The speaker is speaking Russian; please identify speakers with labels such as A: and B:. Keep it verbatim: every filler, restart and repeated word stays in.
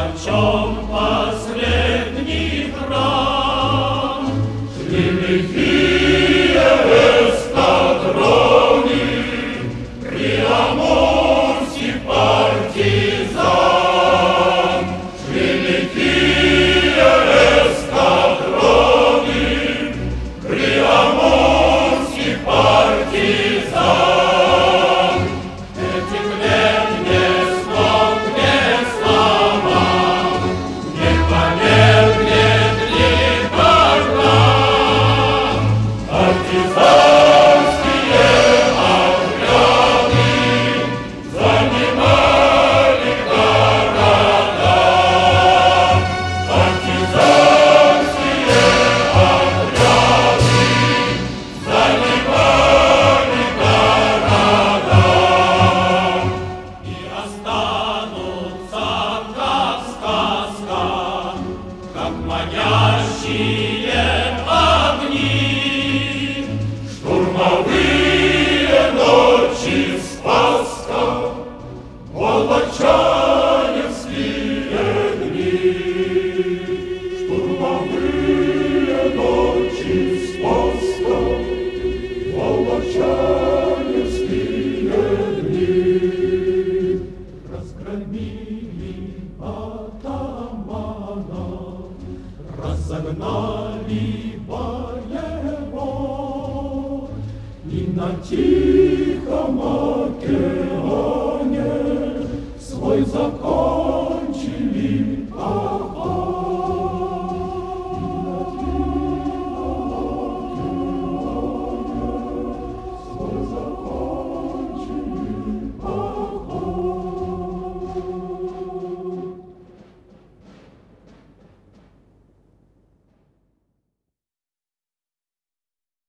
A: Почем последний храм, шли лихие эскадроны, приамурский партизан, шли лихие эскадроны, приамурский партизан. Этих лет не слов, не слова, не померкнет никогда. Партизанские отряды занимали города. Партизанские отряды занимали города. И останутся, как сказка, как манящие огни, штурмовые ночи Спасска, молодчанинские дни.